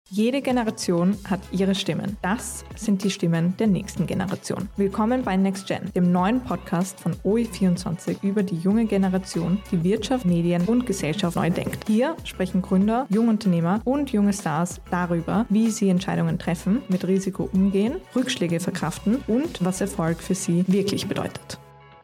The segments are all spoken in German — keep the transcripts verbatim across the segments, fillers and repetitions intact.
Jede Generation hat ihre Stimmen. Das sind die Stimmen der nächsten Generation. Willkommen bei Next Gen, dem neuen Podcast von O E vierundzwanzig über die junge Generation, die Wirtschaft, Medien und Gesellschaft neu denkt. Hier sprechen Gründer, Jungunternehmer und junge Stars darüber, wie sie Entscheidungen treffen, mit Risiko umgehen, Rückschläge verkraften und was Erfolg für sie wirklich bedeutet.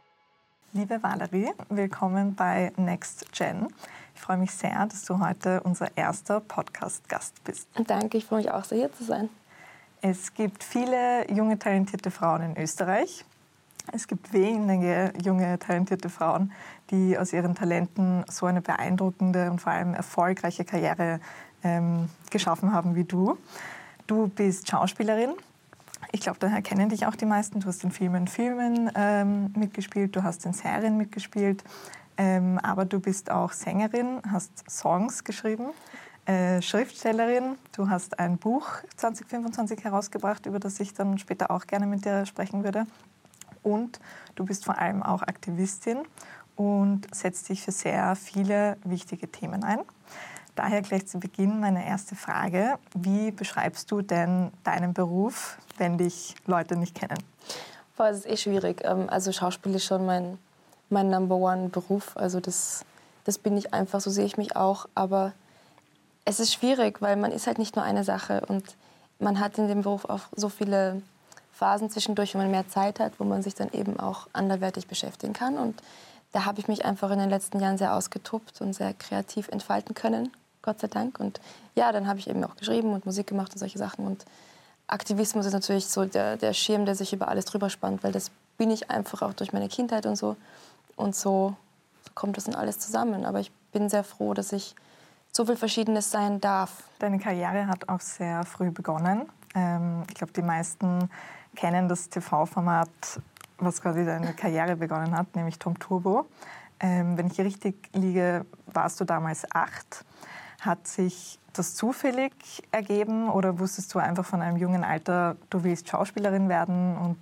Liebe Valerie, willkommen bei Next Gen. Ich freue mich sehr, dass du heute unser erster Podcast-Gast bist. Danke, ich freue mich auch sehr, hier zu sein. Es gibt viele junge, talentierte Frauen in Österreich. Es gibt wenige junge, talentierte Frauen, die aus ihren Talenten so eine beeindruckende und vor allem erfolgreiche Karriere ähm, geschaffen haben wie du. Du bist Schauspielerin. Ich glaube, daher kennen dich auch die meisten. Du hast in Filmen, Filmen ähm, mitgespielt, du hast in Serien mitgespielt. Ähm, aber du bist auch Sängerin, hast Songs geschrieben, äh, Schriftstellerin. Du hast ein Buch zwanzig fünfundzwanzig herausgebracht, über das ich dann später auch gerne mit dir sprechen würde. Und du bist vor allem auch Aktivistin und setzt dich für sehr viele wichtige Themen ein. Daher gleich zu Beginn meine erste Frage. Wie beschreibst du denn deinen Beruf, wenn dich Leute nicht kennen? Boah, das ist eh schwierig. Also Schauspiel ist schon mein... mein Number One Beruf, also das, das bin ich einfach, so sehe ich mich auch, aber es ist schwierig, weil man ist halt nicht nur eine Sache und man hat in dem Beruf auch so viele Phasen zwischendurch, wo man mehr Zeit hat, wo man sich dann eben auch anderweitig beschäftigen kann und da habe ich mich einfach in den letzten Jahren sehr ausgetobt und sehr kreativ entfalten können, Gott sei Dank, und ja, dann habe ich eben auch geschrieben und Musik gemacht und solche Sachen und Aktivismus ist natürlich so der, der Schirm, der sich über alles drüber spannt, weil das bin ich einfach auch durch meine Kindheit und so. Und so, so kommt das dann alles zusammen. Aber ich bin sehr froh, dass ich so viel Verschiedenes sein darf. Deine Karriere hat auch sehr früh begonnen. Ähm, ich glaube, die meisten kennen das T V-Format, was quasi deine Karriere begonnen hat, nämlich Tom Turbo. Ähm, wenn ich hier richtig liege, warst du damals acht. Hat sich das zufällig ergeben oder wusstest du einfach von einem jungen Alter, du willst Schauspielerin werden? Und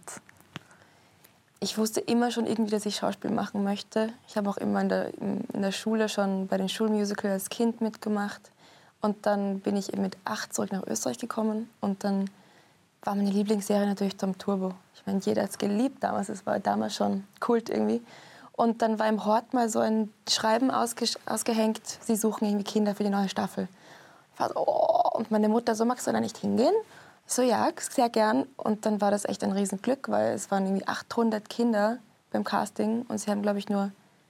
ich wusste immer schon irgendwie, dass ich Schauspiel machen möchte. Ich habe auch immer in der, in der Schule schon bei den Schulmusicals als Kind mitgemacht. Und dann bin ich eben mit acht zurück nach Österreich gekommen. Und dann war meine Lieblingsserie natürlich Tom Turbo. Ich meine, jeder hat es geliebt damals. Es war damals schon Kult irgendwie. Und dann war im Hort mal so ein Schreiben ausge ausgehängt, sie suchen irgendwie Kinder für die neue Staffel. Ich war so, oh. Und meine Mutter so, magst du da nicht hingehen? Ich so, ja, sehr gern. Und dann war das echt ein Riesenglück, weil es waren irgendwie achthundert Kinder beim Casting und sie haben, glaube ich, nur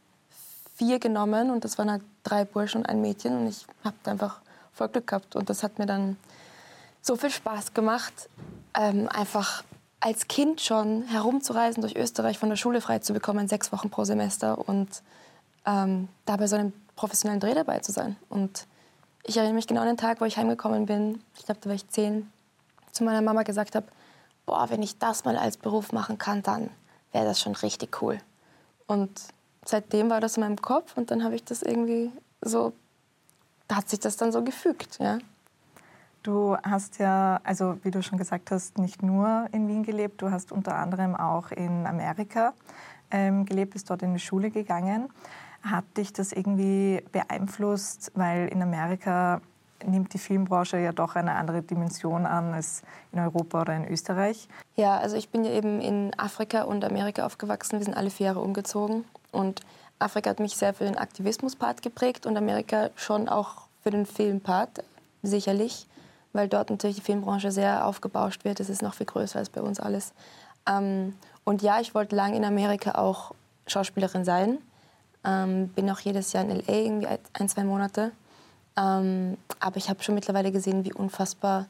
vier genommen und das waren halt drei Burschen und ein Mädchen und ich habe einfach voll Glück gehabt und das hat mir dann so viel Spaß gemacht, ähm, einfach als Kind schon herumzureisen durch Österreich, von der Schule frei zu bekommen, sechs Wochen pro Semester und ähm, dabei so einem professionellen Dreh dabei zu sein. Und ich erinnere mich genau an den Tag, wo ich heimgekommen bin, ich glaube, da war ich zehn, zu meiner Mama gesagt habe, boah, wenn ich das mal als Beruf machen kann, dann wäre das schon richtig cool. Und seitdem war das in meinem Kopf und dann habe ich das irgendwie so, da hat sich das dann so gefügt, ja. Du hast ja, also wie du schon gesagt hast, nicht nur in Wien gelebt, du hast unter anderem auch in Amerika ähm, gelebt, bist dort in die Schule gegangen. Hat dich das irgendwie beeinflusst, weil in Amerika nimmt die Filmbranche ja doch eine andere Dimension an als in Europa oder in Österreich? Ja, also ich bin ja eben in Afrika und Amerika aufgewachsen. Wir sind alle vier Jahre umgezogen. Und Afrika hat mich sehr für den Aktivismus-Part geprägt und Amerika schon auch für den Film-Part, sicherlich, weil dort natürlich die Filmbranche sehr aufgebauscht wird. Das ist noch viel größer als bei uns alles. Und ja, ich wollte lange in Amerika auch Schauspielerin sein. Bin auch jedes Jahr in L A, irgendwie ein, zwei Monate. Ähm, aber ich habe schon mittlerweile gesehen, wie unfassbar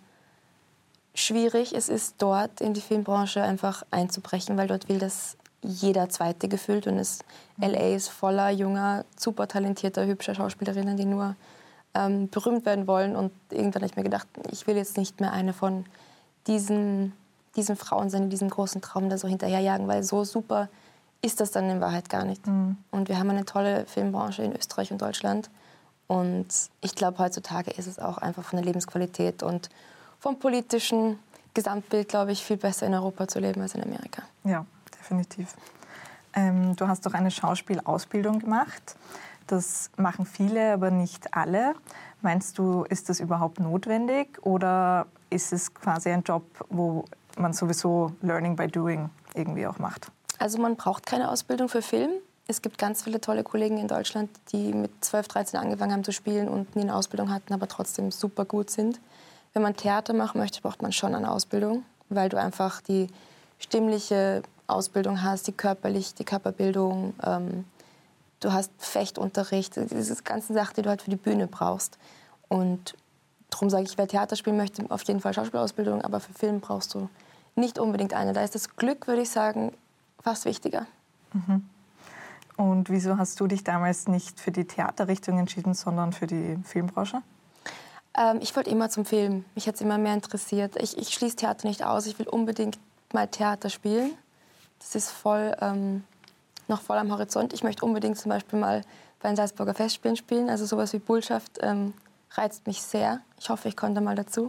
schwierig es ist, dort in die Filmbranche einfach einzubrechen, weil dort will das jeder Zweite gefühlt und es, L A ist voller junger, super talentierter, hübscher Schauspielerinnen, die nur ähm, berühmt werden wollen und irgendwann habe ich mir gedacht, ich will jetzt nicht mehr eine von diesen, diesen Frauen sein, die diesem großen Traum da so hinterherjagen, weil so super ist das dann in Wahrheit gar nicht. Mhm. Und wir haben eine tolle Filmbranche in Österreich und Deutschland. Und ich glaube, heutzutage ist es auch einfach von der Lebensqualität und vom politischen Gesamtbild, glaube ich, viel besser in Europa zu leben als in Amerika. Ja, definitiv. Ähm, du hast doch eine Schauspielausbildung gemacht. Das machen viele, aber nicht alle. Meinst du, ist das überhaupt notwendig oder ist es quasi ein Job, wo man sowieso Learning by Doing irgendwie auch macht? Also man braucht keine Ausbildung für Film. Es gibt ganz viele tolle Kollegen in Deutschland, die mit zwölf, dreizehn angefangen haben zu spielen und nie eine Ausbildung hatten, aber trotzdem super gut sind. Wenn man Theater machen möchte, braucht man schon eine Ausbildung, weil du einfach die stimmliche Ausbildung hast, die körperlich, die Körperbildung. Ähm, du hast Fechtunterricht, diese ganzen Sachen, die du halt für die Bühne brauchst. Und darum sage ich, wer Theater spielen möchte, auf jeden Fall Schauspielausbildung, aber für Film brauchst du nicht unbedingt eine. Da ist das Glück, würde ich sagen, fast wichtiger. Mhm. Und wieso hast du dich damals nicht für die Theaterrichtung entschieden, sondern für die Filmbranche? Ähm, ich wollte immer zum Film. Mich hat es immer mehr interessiert. Ich, ich schließe Theater nicht aus. Ich will unbedingt mal Theater spielen. Das ist voll, ähm, noch voll am Horizont. Ich möchte unbedingt zum Beispiel mal bei den Salzburger Festspielen spielen. Also sowas wie Bullschaft ähm, reizt mich sehr. Ich hoffe, ich komme da mal dazu.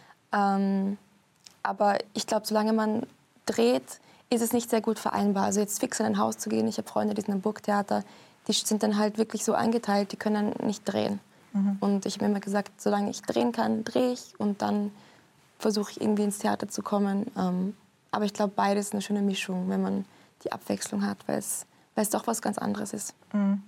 Ähm, aber ich glaube, solange man dreht, ist es nicht sehr gut vereinbar. Also jetzt fix in ein Haus zu gehen. Ich habe Freunde, die sind im Burgtheater. Die sind dann halt wirklich so eingeteilt, die können dann nicht drehen. Mhm. Und ich habe immer gesagt, solange ich drehen kann, drehe ich. Und dann versuche ich irgendwie ins Theater zu kommen. Ähm, aber ich glaube, beides ist eine schöne Mischung, wenn man die Abwechslung hat, weil es, weil es doch was ganz anderes ist. Mhm.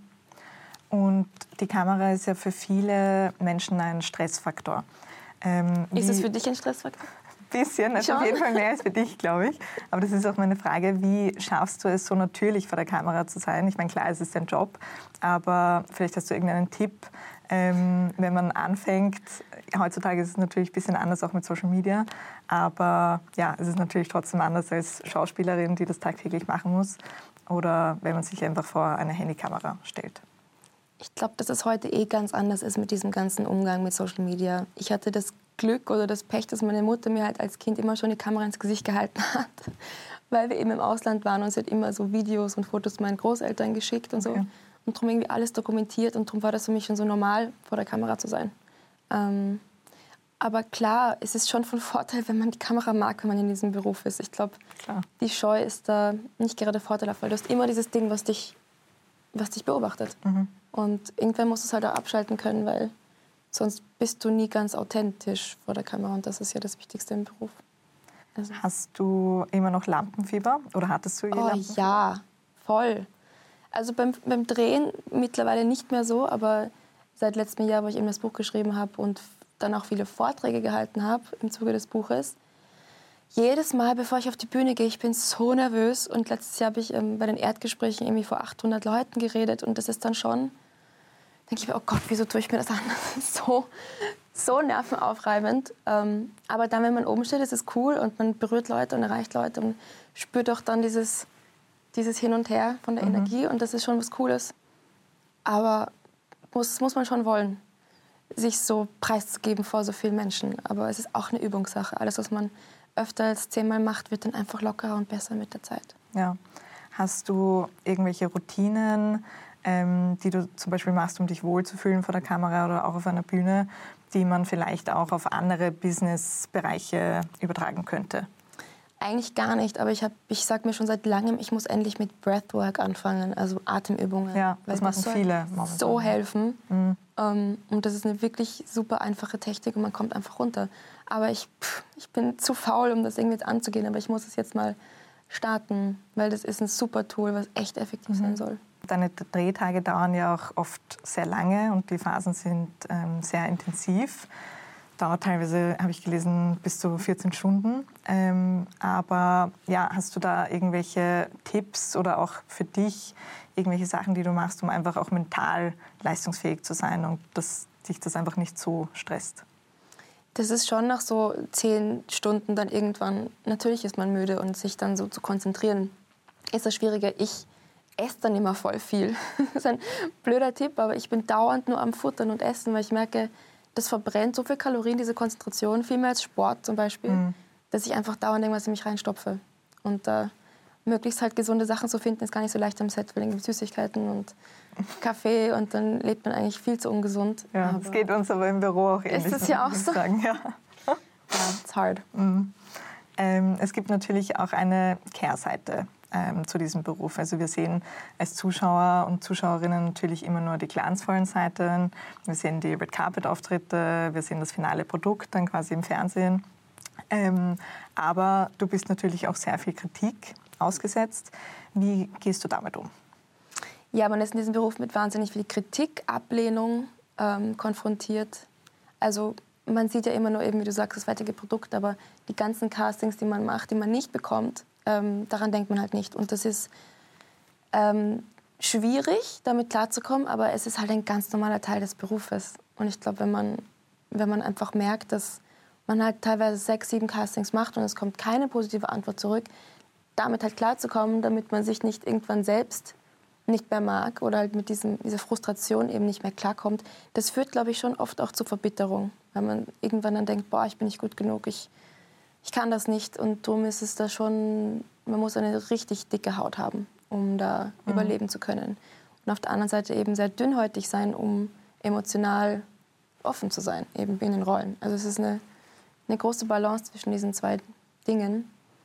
Und die Kamera ist ja für viele Menschen ein Stressfaktor. Ähm, ist es für dich ein Stressfaktor? Ein bisschen, also auf jeden Fall mehr als für dich, glaube ich. Aber das ist auch meine Frage, wie schaffst du es, so natürlich vor der Kamera zu sein? Ich meine, klar, es ist dein Job, aber vielleicht hast du irgendeinen Tipp, ähm, wenn man anfängt. Heutzutage ist es natürlich ein bisschen anders, auch mit Social Media. Aber ja, es ist natürlich trotzdem anders als Schauspielerin, die das tagtäglich machen muss. Oder wenn man sich einfach vor eine Handykamera stellt. Ich glaube, dass es heute eh ganz anders ist mit diesem ganzen Umgang mit Social Media. Ich hatte das Glück oder das Pech, dass meine Mutter mir halt als Kind immer schon die Kamera ins Gesicht gehalten hat, weil wir eben im Ausland waren und sie hat immer so Videos und Fotos meinen Großeltern geschickt und so. Okay. Und darum irgendwie alles dokumentiert und darum war das für mich schon so normal, vor der Kamera zu sein. Ähm, aber klar, es ist schon von Vorteil, wenn man die Kamera mag, wenn man in diesem Beruf ist. Ich glaube, die Scheu ist da nicht gerade vorteilhaft, weil du hast immer dieses Ding, was dich, was dich beobachtet. Mhm. Und irgendwann musst du es halt auch abschalten können, weil sonst bist du nie ganz authentisch vor der Kamera und das ist ja das Wichtigste im Beruf. Also. Hast du immer noch Lampenfieber oder hattest du je oh, Lampenfieber? Ja, voll. Also beim, beim Drehen mittlerweile nicht mehr so, aber seit letztem Jahr, wo ich eben das Buch geschrieben habe und dann auch viele Vorträge gehalten habe im Zuge des Buches, jedes Mal, bevor ich auf die Bühne gehe, ich bin so nervös. Und letztes Jahr habe ich ähm, bei den Erdgesprächen irgendwie vor achthundert Leuten geredet und das ist dann schon, denke ich mir, oh Gott, wieso tue ich mir das an? Das ist so, so nervenaufreibend. Ähm, aber dann, wenn man oben steht, ist es cool und man berührt Leute und erreicht Leute und spürt auch dann dieses, dieses Hin und Her von der mhm. Energie und das ist schon was Cooles. Aber muss, muss man schon wollen, sich so preiszugeben vor so vielen Menschen. Aber es ist auch eine Übungssache. Alles, was man öfter als zehnmal macht, wird dann einfach lockerer und besser mit der Zeit. Ja. Hast du irgendwelche Routinen, ähm, die du zum Beispiel machst, um dich wohlzufühlen vor der Kamera oder auch auf einer Bühne, die man vielleicht auch auf andere Businessbereiche übertragen könnte? Eigentlich gar nicht, aber ich, ich sage mir schon seit langem, ich muss endlich mit Breathwork anfangen, also Atemübungen. Ja, das machen das viele momentan. So helfen. Mhm. Ähm, und das ist eine wirklich super einfache Technik und man kommt einfach runter. Aber ich, pff, ich bin zu faul, um das irgendwie jetzt anzugehen, aber ich muss es jetzt mal starten, weil das ist ein super Tool, was echt effektiv mhm. sein soll. Deine Drehtage dauern ja auch oft sehr lange und die Phasen sind ähm, sehr intensiv. Dauert teilweise, habe ich gelesen, bis zu vierzehn Stunden. Ähm, aber ja, hast du da irgendwelche Tipps oder auch für dich irgendwelche Sachen, die du machst, um einfach auch mental leistungsfähig zu sein und dass dich das einfach nicht so stresst? Das ist schon nach so zehn Stunden dann irgendwann, natürlich ist man müde und sich dann so zu konzentrieren, ist das schwieriger. Ich esse dann immer voll viel. Das ist ein blöder Tipp, aber ich bin dauernd nur am Futtern und Essen, weil ich merke, das verbrennt so viel Kalorien, diese Konzentration, viel mehr als Sport zum Beispiel, mhm. dass ich einfach dauernd irgendwas in mich reinstopfe. Und äh, möglichst halt gesunde Sachen zu finden, ist gar nicht so leicht am Set, weil irgendwie Süßigkeiten und Kaffee und dann lebt man eigentlich viel zu ungesund. Ja, das geht uns aber im Büro auch ähnlich. Ist es ja auch so? Sagen. Ja, ja, it's hard. Mhm. Ähm, es gibt natürlich auch eine Kehrseite ähm, zu diesem Beruf? Also wir sehen als Zuschauer und Zuschauerinnen natürlich immer nur die glanzvollen Seiten. Wir sehen die Red Carpet Auftritte, wir sehen das finale Produkt dann quasi im Fernsehen. Ähm, aber du bist natürlich auch sehr viel Kritik ausgesetzt. Wie gehst du damit um? Ja, man ist in diesem Beruf mit wahnsinnig viel Kritik, Ablehnung ähm, konfrontiert. Also man sieht ja immer nur eben, wie du sagst, das fertige Produkt, aber die ganzen Castings, die man macht, die man nicht bekommt, ähm, daran denkt man halt nicht. Und das ist ähm, schwierig, damit klarzukommen, aber es ist halt ein ganz normaler Teil des Berufes. Und ich glaube, wenn man, wenn man einfach merkt, dass man halt teilweise sechs, sieben Castings macht und es kommt keine positive Antwort zurück, damit halt klarzukommen, damit man sich nicht irgendwann selbst nicht mehr mag oder halt mit diesem, dieser Frustration eben nicht mehr klarkommt, das führt, glaube ich, schon oft auch zu Verbitterung. Weil man irgendwann dann denkt, boah, ich bin nicht gut genug, ich, ich kann das nicht. Und darum ist es da schon, man muss eine richtig dicke Haut haben, um da mhm. überleben zu können. Und auf der anderen Seite eben sehr dünnhäutig sein, um emotional offen zu sein, eben in den Rollen. Also es ist eine, eine große Balance zwischen diesen zwei Dingen.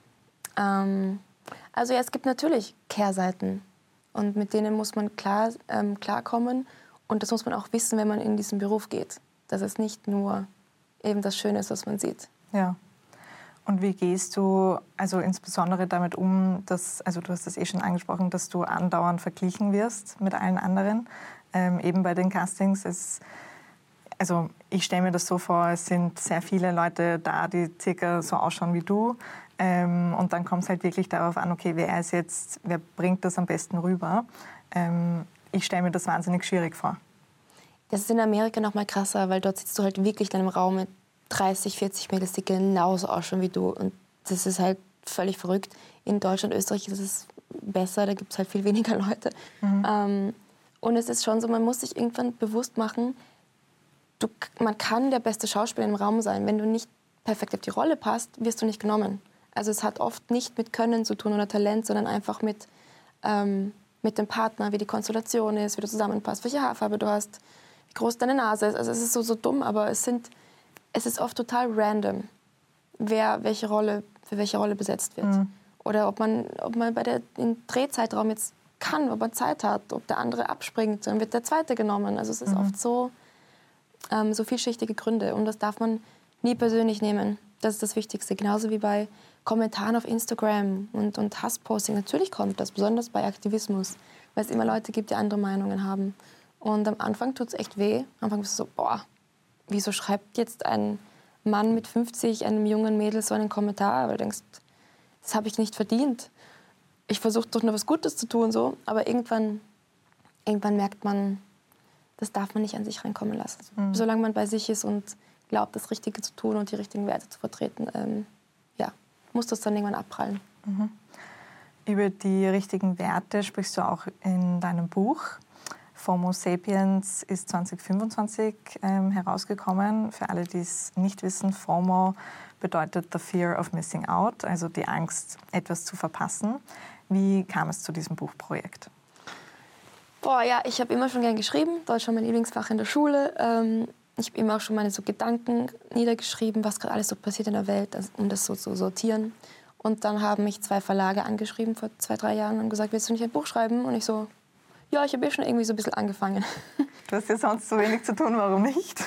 Ähm, also ja, es gibt natürlich Kehrseiten. Und mit denen muss man klar, ähm, klarkommen. Und das muss man auch wissen, wenn man in diesen Beruf geht. Dass es nicht nur eben das Schöne ist, was man sieht. Ja. Und wie gehst du also insbesondere damit um, dass, also du hast es eh schon angesprochen, dass du andauernd verglichen wirst mit allen anderen, ähm, eben bei den Castings. Es, also ich stelle mir das so vor, es sind sehr viele Leute da, die circa so ausschauen wie du. Ähm, und dann kommt es halt wirklich darauf an, okay, wer ist jetzt, wer bringt das am besten rüber. Ähm, ich stelle mir das wahnsinnig schwierig vor. Das ist in Amerika noch mal krasser, weil dort sitzt du halt wirklich in einem Raum mit dreißig, vierzig Mädels, die genauso ausschauen wie du. Und das ist halt völlig verrückt. In Deutschland, Österreich ist es besser, da gibt es halt viel weniger Leute. Mhm. Ähm, und es ist schon so, man muss sich irgendwann bewusst machen, du, man kann der beste Schauspieler im Raum sein. Wenn du nicht perfekt auf die Rolle passt, wirst du nicht genommen. Also es hat oft nicht mit Können zu tun oder Talent, sondern einfach mit, ähm, mit dem Partner, wie die Konstellation ist, wie du zusammenpasst, welche Haarfarbe du hast, wie groß deine Nase ist. Also es ist so, so dumm, aber es, sind, es ist oft total random, wer welche Rolle, für welche Rolle besetzt wird. Mhm. Oder ob man, ob man bei der im Drehzeitraum jetzt kann, ob man Zeit hat, ob der andere abspringt, dann wird der Zweite genommen. Also es ist mhm. oft so, ähm, so vielschichtige Gründe und das darf man nie persönlich nehmen. Das ist das Wichtigste. Genauso wie bei Kommentaren auf Instagram und, und Hassposting. Natürlich kommt das, besonders bei Aktivismus, weil es immer Leute gibt, die andere Meinungen haben. Und am Anfang tut es echt weh. Am Anfang bist du so, boah, wieso schreibt jetzt ein Mann mit fünfzig einem jungen Mädel so einen Kommentar? Weil du denkst, das habe ich nicht verdient. Ich versuche doch nur was Gutes zu tun, so. Aber irgendwann, irgendwann merkt man, das darf man nicht an sich reinkommen lassen. Mhm. Solange man bei sich ist und glaubt, das Richtige zu tun und die richtigen Werte zu vertreten, ähm, ja, muss das dann irgendwann abprallen. Mhm. Über die richtigen Werte sprichst du auch in deinem Buch. FOMO Sapiens ist zwanzig fünfundzwanzig ähm, herausgekommen. Für alle, die es nicht wissen, FOMO bedeutet the fear of missing out, also die Angst, etwas zu verpassen. Wie kam es zu diesem Buchprojekt? Boah, ja, ich habe immer schon gern geschrieben. Deutsch war mein Lieblingsfach in der Schule. Ähm, ich habe immer auch schon meine so Gedanken niedergeschrieben, was gerade alles so passiert in der Welt, um das so zu sortieren. Und dann haben mich zwei Verlage angeschrieben vor zwei, drei Jahren und gesagt, willst du nicht ein Buch schreiben? Und ich so, ja, ich habe eh schon irgendwie so ein bisschen angefangen. Du hast ja sonst so wenig zu tun, warum nicht?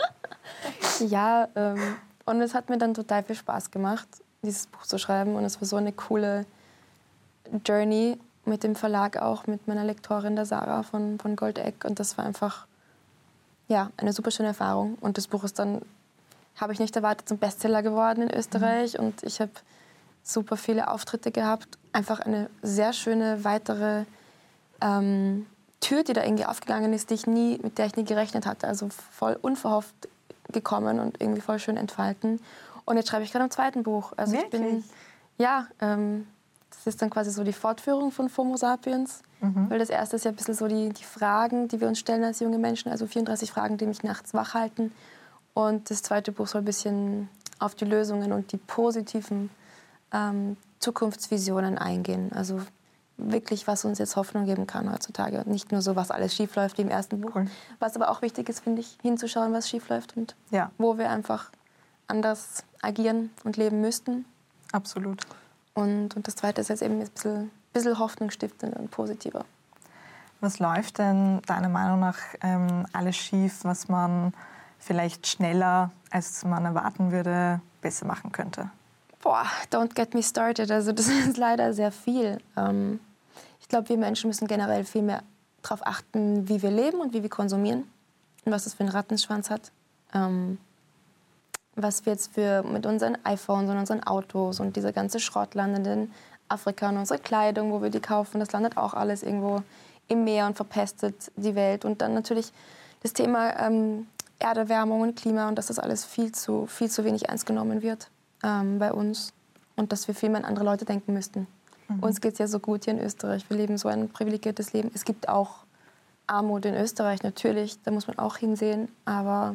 Ja, ähm, und es hat mir dann total viel Spaß gemacht, dieses Buch zu schreiben. Und es war so eine coole Journey mit dem Verlag auch, mit meiner Lektorin, der Sarah von, von Goldeck. Und das war einfach, ja, eine super schöne Erfahrung. Und das Buch ist dann, habe ich nicht erwartet, zum Bestseller geworden in Österreich. Mhm. Und ich habe super viele Auftritte gehabt. Einfach eine sehr schöne weitere ähm, Tür, die da irgendwie aufgegangen ist, die ich nie, mit der ich nie gerechnet hatte. Also voll unverhofft gekommen und irgendwie voll schön entfalten. Und jetzt schreibe ich gerade am zweiten Buch. Also Wirklich? ich bin, ja, ähm, das ist dann quasi so die Fortführung von FOMO Sapiens. Mhm. Weil das erste ist ja ein bisschen so die, die Fragen, die wir uns stellen als junge Menschen. Also vierunddreißig Fragen, die mich nachts wach halten. Und das zweite Buch soll ein bisschen auf die Lösungen und die positiven ähm, Zukunftsvisionen eingehen. Also wirklich, was uns jetzt Hoffnung geben kann heutzutage. Und nicht nur so, was alles schief läuft wie im ersten Buch. Cool. Was aber auch wichtig ist, finde ich, hinzuschauen, was schief läuft und ja. wo wir einfach anders agieren und leben müssten. Absolut. Und, und das Zweite ist jetzt eben ein bisschen, bisschen hoffnungsstiftender und positiver. Was läuft denn deiner Meinung nach ähm, alles schief, was man vielleicht schneller, als man erwarten würde, besser machen könnte? Boah, don't get me started. Also das ist leider sehr viel. Ähm, ich glaube, wir Menschen müssen generell viel mehr darauf achten, wie wir leben und wie wir konsumieren und was das für einen Rattenschwanz hat. Ähm, was wir jetzt für mit unseren iPhones und unseren Autos und dieser ganze Schrott landet in Afrika und unsere Kleidung, wo wir die kaufen, das landet auch alles irgendwo im Meer und verpestet die Welt. Und dann natürlich das Thema ähm, Erderwärmung und Klima und dass das alles viel zu, viel zu wenig ernst genommen wird ähm, bei uns und dass wir viel mehr an andere Leute denken müssten. Mhm. Uns geht es ja so gut hier in Österreich. Wir leben so ein privilegiertes Leben. Es gibt auch Armut in Österreich, natürlich, da muss man auch hinsehen. Aber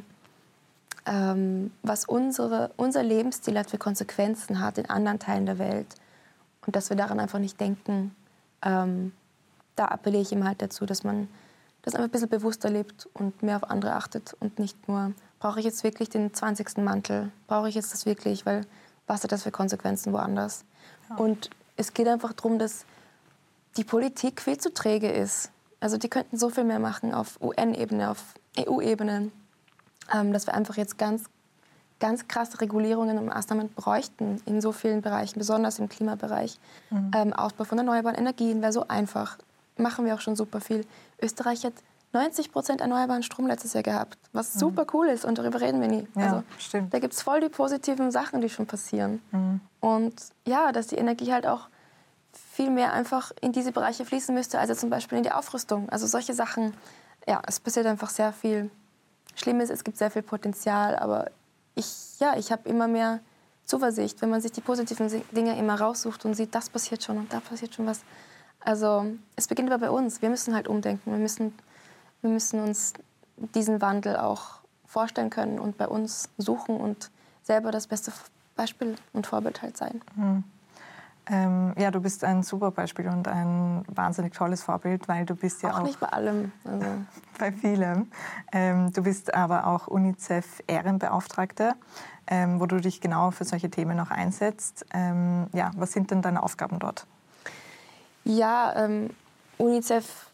ähm, was unsere, unser Lebensstil hat für Konsequenzen hat in anderen Teilen der Welt und dass wir daran einfach nicht denken, ähm, da appelliere ich ihm halt dazu, dass man das einfach ein bisschen bewusster lebt und mehr auf andere achtet und nicht nur, brauche ich jetzt wirklich den zwanzigsten Mantel, brauche ich jetzt das wirklich, weil was hat das für Konsequenzen woanders? Ja. Und es geht einfach darum, dass die Politik viel zu träge ist. Also die könnten so viel mehr machen auf U N-Ebene, auf E U-Ebene, ähm, dass wir einfach jetzt ganz, ganz krasse Regulierungen und Maßnahmen bräuchten in so vielen Bereichen, besonders im Klimabereich. Mhm. Ähm, Ausbau von erneuerbaren Energien wäre so einfach. Machen wir auch schon super viel. Österreich hat neunzig Prozent erneuerbaren Strom letztes Jahr gehabt, was mhm. super cool ist und darüber reden wir nie. Ja, also, stimmt. Da gibt es voll die positiven Sachen, die schon passieren. Mhm. Und ja, dass die Energie halt auch viel mehr einfach in diese Bereiche fließen müsste, als zum Beispiel in die Aufrüstung. Also solche Sachen, ja, es passiert einfach sehr viel Schlimmes, es gibt sehr viel Potenzial, aber ich, ja, ich habe immer mehr Zuversicht, wenn man sich die positiven Dinge immer raussucht und sieht, das passiert schon und da passiert schon was. Also es beginnt aber bei uns. Wir müssen halt umdenken. Wir müssen, wir müssen uns diesen Wandel auch vorstellen können und bei uns suchen und selber das beste Beispiel und Vorbild halt sein. Mhm. Ähm, ja, du bist ein super Beispiel und ein wahnsinnig tolles Vorbild, weil du bist ja auch... Auch nicht bei allem. Also. Bei vielem. Ähm, du bist aber auch UNICEF-Ehrenbeauftragte, ähm, wo du dich genau für solche Themen auch einsetzt. Ähm, ja, was sind denn deine Aufgaben dort? Ja, ähm, UNICEF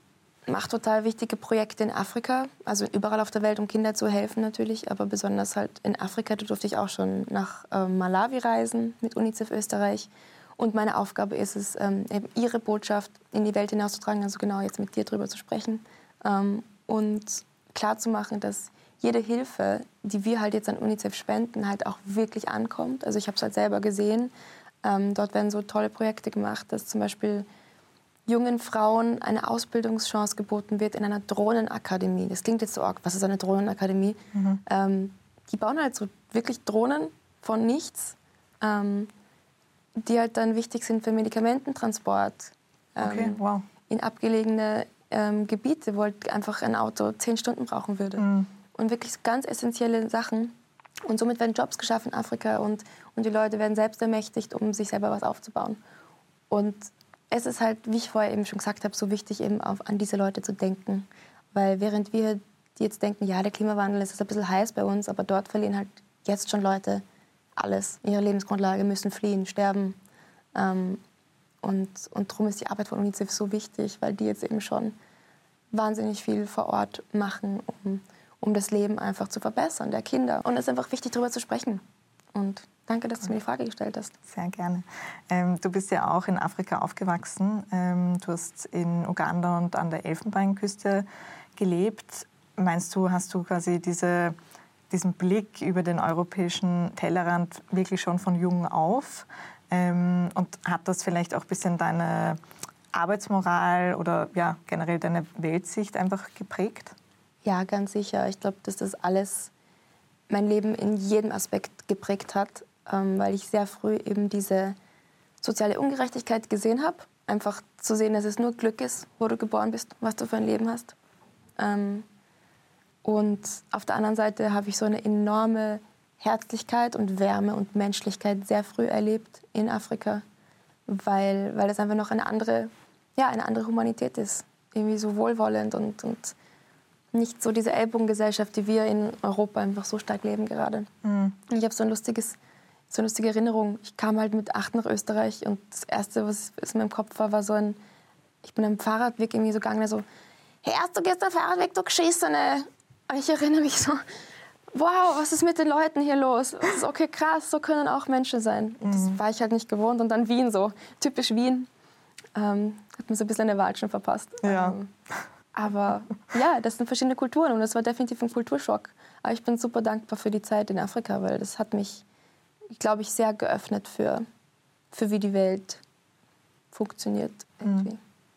macht total wichtige Projekte in Afrika, also überall auf der Welt, um Kindern zu helfen natürlich, aber besonders halt in Afrika. Da durfte ich auch schon nach ähm, Malawi reisen mit UNICEF Österreich. Und meine Aufgabe ist es, ähm, eben ihre Botschaft in die Welt hinauszutragen, also genau jetzt mit dir drüber zu sprechen ähm, und klarzumachen, dass jede Hilfe, die wir halt jetzt an UNICEF spenden, halt auch wirklich ankommt. Also ich habe es halt selber gesehen. Ähm, dort werden so tolle Projekte gemacht, dass zum Beispiel jungen Frauen eine Ausbildungschance geboten wird in einer Drohnenakademie. Das klingt jetzt so arg, was ist eine Drohnenakademie? Mhm. Ähm, die bauen halt so wirklich Drohnen von nichts, ähm, die halt dann wichtig sind für Medikamententransport. Ähm, okay, wow. In abgelegene ähm, Gebiete, wo halt einfach ein Auto zehn Stunden brauchen würde. Mhm. Und wirklich ganz essentielle Sachen. Und somit werden Jobs geschaffen in Afrika und, und die Leute werden selbst ermächtigt, um sich selber was aufzubauen. Und es ist halt, wie ich vorher eben schon gesagt habe, so wichtig, eben auf, an diese Leute zu denken. Weil während wir die jetzt denken, ja, der Klimawandel ist ein bisschen heiß bei uns, aber dort verlieren halt jetzt schon Leute alles. Ihre Lebensgrundlage, müssen fliehen, sterben. Ähm, und, und darum ist die Arbeit von UNICEF so wichtig, weil die jetzt eben schon wahnsinnig viel vor Ort machen, um, um das Leben einfach zu verbessern, der Kinder. Und es ist einfach wichtig, darüber zu sprechen. Und danke, dass du mir die Frage gestellt hast. Sehr gerne. Ähm, du bist ja auch in Afrika aufgewachsen. Ähm, du hast in Uganda und an der Elfenbeinküste gelebt. Meinst du, hast du quasi diese, diesen Blick über den europäischen Tellerrand wirklich schon von jung auf? Ähm, und hat das vielleicht auch ein bisschen deine Arbeitsmoral oder ja, generell deine Weltsicht einfach geprägt? Ja, ganz sicher. Ich glaube, dass das alles mein Leben in jedem Aspekt geprägt hat, ähm, weil ich sehr früh eben diese soziale Ungerechtigkeit gesehen habe. Einfach zu sehen, dass es nur Glück ist, wo du geboren bist, was du für ein Leben hast. Ähm, und auf der anderen Seite habe ich so eine enorme Herzlichkeit und Wärme und Menschlichkeit sehr früh erlebt in Afrika, weil, weil es einfach noch eine andere, ja, eine andere Humanität ist. Irgendwie so wohlwollend und, und nicht so diese Ellbogengesellschaft, die wir in Europa einfach so stark leben gerade. Mhm. Ich habe so ein lustiges so eine lustige Erinnerung. Ich kam halt mit acht nach Österreich und das Erste, was in meinem Kopf war, war so ein, ich bin am Fahrradweg irgendwie so gegangen, so, hey, erst du gehst am Fahrradweg, du Geschissene. Und ich erinnere mich so, wow, was ist mit den Leuten hier los? Das ist okay, krass, so können auch Menschen sein. Und das war ich halt nicht gewohnt. Und dann Wien so, typisch Wien. Ähm, hat mir so ein bisschen eine Watschen verpasst. Ja. Ähm, aber ja, das sind verschiedene Kulturen und das war definitiv ein Kulturschock. Aber ich bin super dankbar für die Zeit in Afrika, weil das hat mich, glaube ich, sehr geöffnet für, für wie die Welt funktioniert. Irgendwie.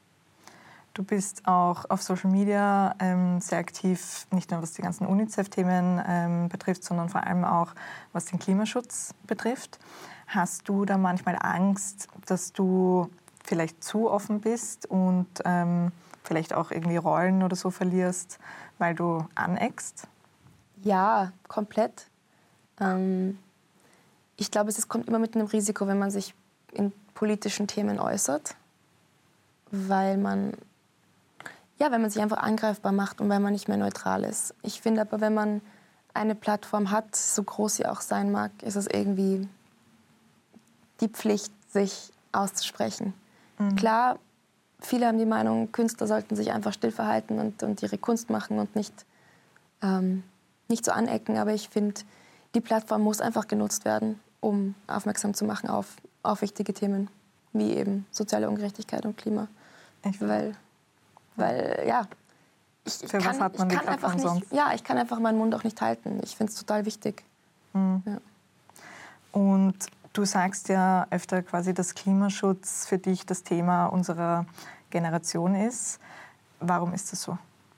Du bist auch auf Social Media ähm, sehr aktiv, nicht nur was die ganzen UNICEF-Themen ähm, betrifft, sondern vor allem auch was den Klimaschutz betrifft. Hast du da manchmal Angst, dass du vielleicht zu offen bist und ähm, vielleicht auch irgendwie Rollen oder so verlierst, weil du aneckst? Ja, komplett. Ähm, ich glaube, es kommt immer mit einem Risiko, wenn man sich in politischen Themen äußert, weil man, ja, wenn man sich einfach angreifbar macht und weil man nicht mehr neutral ist. Ich finde aber, wenn man eine Plattform hat, so groß sie auch sein mag, ist es irgendwie die Pflicht, sich auszusprechen. Mhm. Klar, viele haben die Meinung, Künstler sollten sich einfach still verhalten und, und ihre Kunst machen und nicht, ähm, nicht so anecken. Aber ich finde, die Plattform muss einfach genutzt werden, um aufmerksam zu machen auf, auf wichtige Themen, wie eben soziale Ungerechtigkeit und Klima. Ich weil, weil, ja, ich, ich Für kann, was hat man ich die kann einfach Plattform nicht, sonst? ja, ich kann einfach meinen Mund auch nicht halten. Ich finde es total wichtig. Mhm. Ja. Und du sagst ja öfter quasi, dass Klimaschutz für dich das Thema unserer Generation ist. Warum ist das so?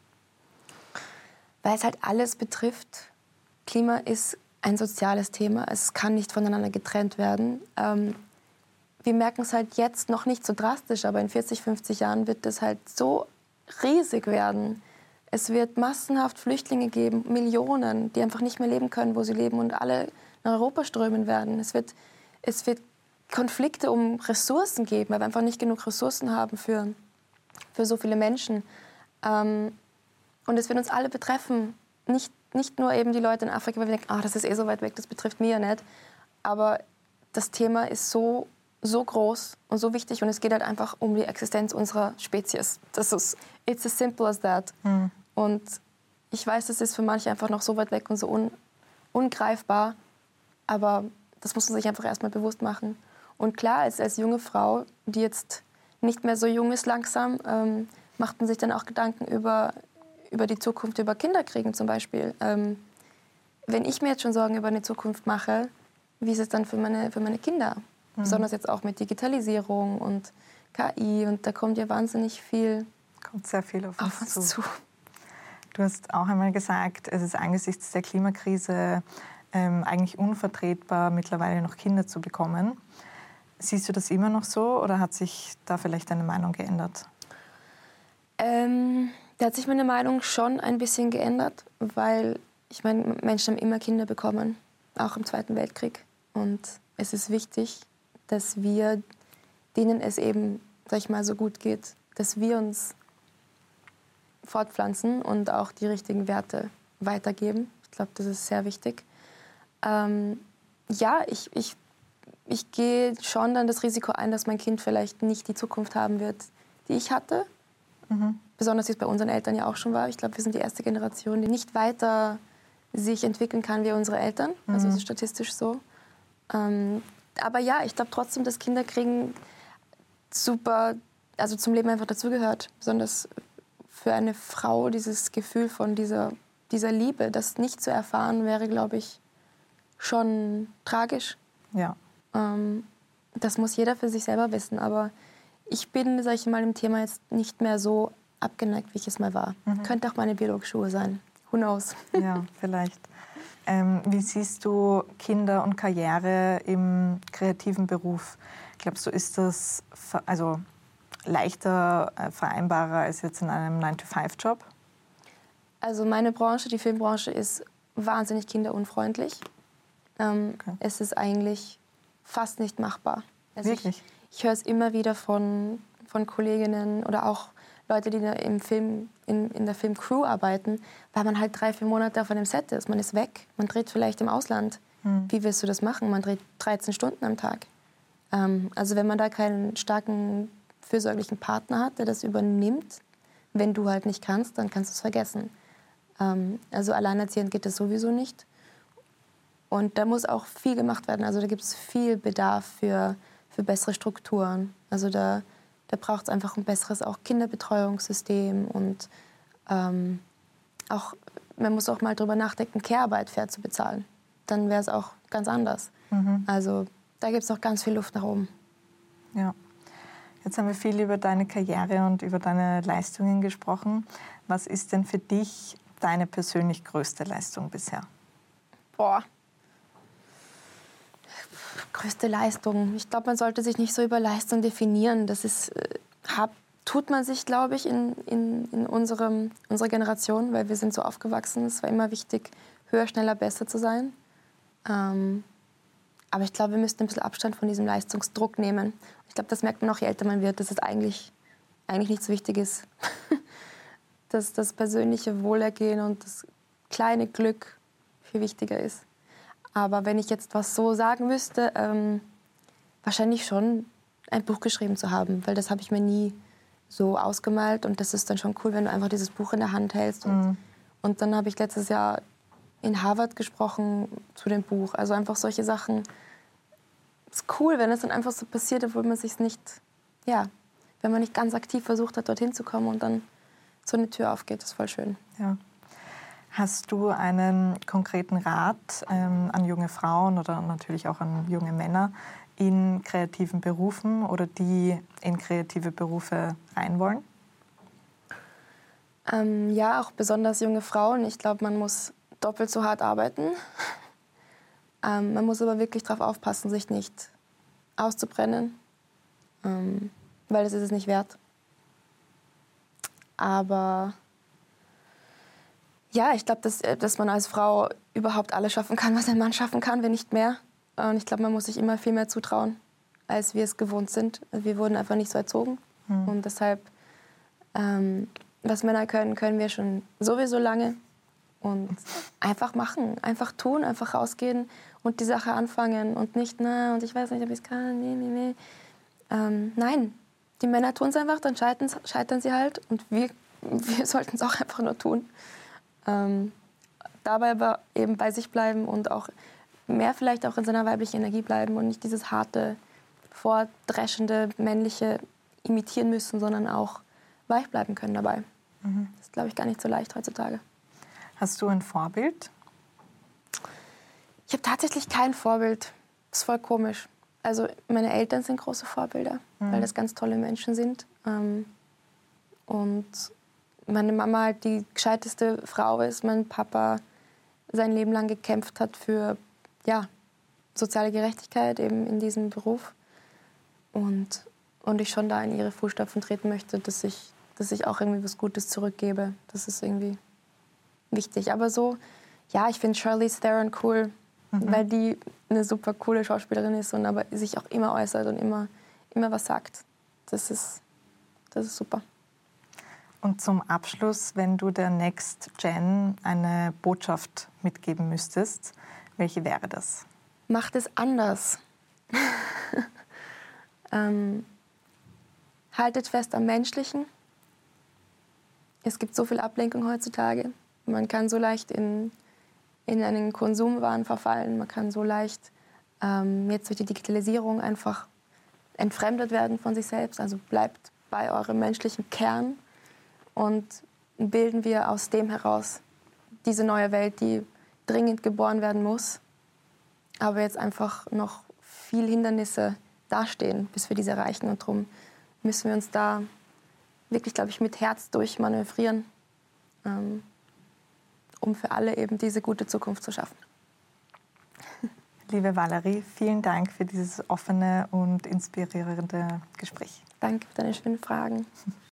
Weil es halt alles betrifft. Klima ist ein soziales Thema. Es kann nicht voneinander getrennt werden. Ähm, wir merken es halt jetzt noch nicht so drastisch, aber in vierzig, fünfzig Jahren wird es halt so riesig werden. Es wird massenhaft Flüchtlinge geben, Millionen, die einfach nicht mehr leben können, wo sie leben und alle nach Europa strömen werden. Es wird, es wird Konflikte um Ressourcen geben, weil wir einfach nicht genug Ressourcen haben für, für so viele Menschen. Ähm, und es wird uns alle betreffen. Nicht, nicht nur eben die Leute in Afrika, weil wir denken, ah, das ist eh so weit weg, das betrifft mich ja nicht. Aber das Thema ist so, so groß und so wichtig und es geht halt einfach um die Existenz unserer Spezies. Das ist, it's as simple as that. Mhm. Und ich weiß, das ist für manche einfach noch so weit weg und so un, ungreifbar. Aber das muss man sich einfach erstmal bewusst machen. Und klar, als, als junge Frau, die jetzt nicht mehr so jung ist langsam, ähm, macht man sich dann auch Gedanken über, über die Zukunft, über Kinderkriegen zum Beispiel. Ähm, wenn ich mir jetzt schon Sorgen über eine Zukunft mache, wie ist es dann für meine, für meine Kinder? Mhm. Besonders jetzt auch mit Digitalisierung und K I. Und da kommt ja wahnsinnig viel, kommt sehr viel auf uns, auf uns zu. zu. Du hast auch einmal gesagt, es ist angesichts der Klimakrise ähm, eigentlich unvertretbar, mittlerweile noch Kinder zu bekommen. Siehst du das immer noch so oder hat sich da vielleicht deine Meinung geändert? Ähm, da hat sich meine Meinung schon ein bisschen geändert, weil ich meine, Menschen haben immer Kinder bekommen, auch im Zweiten Weltkrieg. Und es ist wichtig, dass wir, denen es eben, sag ich mal, so gut geht, dass wir uns fortpflanzen und auch die richtigen Werte weitergeben. Ich glaube, das ist sehr wichtig. Ähm, ja, ich, ich, ich gehe schon dann das Risiko ein, dass mein Kind vielleicht nicht die Zukunft haben wird, die ich hatte. Mhm. Besonders wie es bei unseren Eltern ja auch schon war. Ich glaube, wir sind die erste Generation, die nicht weiter sich entwickeln kann wie unsere Eltern. Mhm. Also es ist statistisch so. Ähm, aber ja, ich glaube trotzdem, dass Kinderkriegen super, also zum Leben einfach dazugehört. Besonders für eine Frau dieses Gefühl von dieser, dieser Liebe, das nicht zu erfahren, wäre, glaube ich, schon tragisch. Ja. Ähm, das muss jeder für sich selber wissen. Aber ich bin, sag ich mal, im Thema jetzt nicht mehr so abgeneigt, wie ich es mal war. Mhm. Könnte auch meine Biologschuhe sein. Who knows? Ja, vielleicht. Ähm, wie siehst du Kinder und Karriere im kreativen Beruf? Glaubst du, ist das also leichter äh, vereinbarer als jetzt in einem nine to five Job? Also meine Branche, die Filmbranche, ist wahnsinnig kinderunfreundlich. Ähm, okay. Es ist eigentlich fast nicht machbar. Also Wirklich? Ich, ich höre es immer wieder von, von Kolleginnen oder auch Leute, die da im Film, in, in der Filmcrew arbeiten, weil man halt drei, vier Monate auf einem Set ist. Man ist weg, man dreht vielleicht im Ausland. Hm. Wie willst du das machen? Man dreht dreizehn Stunden am Tag. Ähm, also wenn man da keinen starken, fürsorglichen Partner hat, der das übernimmt, wenn du halt nicht kannst, dann kannst du es vergessen. Ähm, also alleinerziehend geht das sowieso nicht. Und da muss auch viel gemacht werden. Also da gibt es viel Bedarf für, für bessere Strukturen. Also da, da braucht es einfach ein besseres auch Kinderbetreuungssystem. Und ähm, auch, man muss auch mal drüber nachdenken, Care-Arbeit fair zu bezahlen. Dann wäre es auch ganz anders. Mhm. Also da gibt es noch ganz viel Luft nach oben. Ja. Jetzt haben wir viel über deine Karriere und über deine Leistungen gesprochen. Was ist denn für dich deine persönlich größte Leistung bisher? Boah. Größte Leistung. Ich glaube, man sollte sich nicht so über Leistung definieren. Das ist, äh, hab, tut man sich, glaube ich, in, in, in unserem, unserer Generation, weil wir sind so aufgewachsen. Es war immer wichtig, höher, schneller, besser zu sein. Ähm, aber ich glaube, wir müssten ein bisschen Abstand von diesem Leistungsdruck nehmen. Ich glaube, das merkt man auch, je älter man wird, dass es eigentlich, eigentlich nicht so wichtig ist. Dass das persönliche Wohlergehen und das kleine Glück viel wichtiger ist. Aber wenn ich jetzt was so sagen müsste, ähm, wahrscheinlich schon ein Buch geschrieben zu haben, weil das habe ich mir nie so ausgemalt und das ist dann schon cool, wenn du einfach dieses Buch in der Hand hältst. Und, mhm. und dann habe ich letztes Jahr in Harvard gesprochen zu dem Buch. Also einfach solche Sachen. Es ist cool, wenn es dann einfach so passiert, obwohl man sich nicht, ja, wenn man nicht ganz aktiv versucht hat, dorthin zu kommen und dann so eine Tür aufgeht, das ist voll schön. Ja. Hast du einen konkreten Rat ähm, an junge Frauen oder natürlich auch an junge Männer in kreativen Berufen oder die in kreative Berufe rein wollen? Ähm, ja, auch besonders junge Frauen. Ich glaube, man muss doppelt so hart arbeiten. ähm, man muss aber wirklich darauf aufpassen, sich nicht auszubrennen, ähm, weil das ist es nicht wert. Aber ja, ich glaube, dass, dass man als Frau überhaupt alles schaffen kann, was ein Mann schaffen kann, wenn nicht mehr. Und ich glaube, man muss sich immer viel mehr zutrauen, als wir es gewohnt sind. Wir wurden einfach nicht so erzogen. Hm. Und deshalb, ähm, was Männer können, können wir schon sowieso lange. Und einfach machen, einfach tun, einfach rausgehen und die Sache anfangen. Und nicht, na, und ich weiß nicht, ob ich es kann, nee, nee, nee. Ähm, nein, die Männer tun es einfach, dann scheitern, scheitern sie halt. Und wir, wir sollten es auch einfach nur tun. Ähm, dabei aber eben bei sich bleiben und auch mehr vielleicht auch in seiner weiblichen Energie bleiben und nicht dieses harte, vordreschende, männliche imitieren müssen, sondern auch weich bleiben können dabei. Mhm. Das ist, glaube ich, gar nicht so leicht heutzutage. Hast du ein Vorbild? Ich habe tatsächlich kein Vorbild. Das ist voll komisch. Also meine Eltern sind große Vorbilder, mhm. weil das ganz tolle Menschen sind. Ähm, und meine Mama halt die gescheiteste Frau ist, mein Papa sein Leben lang gekämpft hat für ja, soziale Gerechtigkeit eben in diesem Beruf. Und, und ich schon da in ihre Fußstapfen treten möchte, dass ich, dass ich auch irgendwie was Gutes zurückgebe. Das ist irgendwie wichtig. Aber so, ja, ich finde Charlize Theron cool, mhm. weil die eine super coole Schauspielerin ist und aber sich auch immer äußert und immer, immer was sagt. Das ist, das ist super. Und zum Abschluss, wenn du der Next Gen eine Botschaft mitgeben müsstest, welche wäre das? Macht es anders. ähm, haltet fest am Menschlichen. Es gibt so viel Ablenkung heutzutage. Man kann so leicht in, in einen Konsumwahn verfallen. Man kann so leicht ähm, jetzt durch die Digitalisierung einfach entfremdet werden von sich selbst. Also bleibt bei eurem menschlichen Kern. Und bilden wir aus dem heraus diese neue Welt, die dringend geboren werden muss, aber jetzt einfach noch viel Hindernisse dastehen, bis wir diese erreichen. Und darum müssen wir uns da wirklich, glaube ich, mit Herz durchmanövrieren, ähm, um für alle eben diese gute Zukunft zu schaffen. Liebe Valerie, vielen Dank für dieses offene und inspirierende Gespräch. Danke für deine schönen Fragen.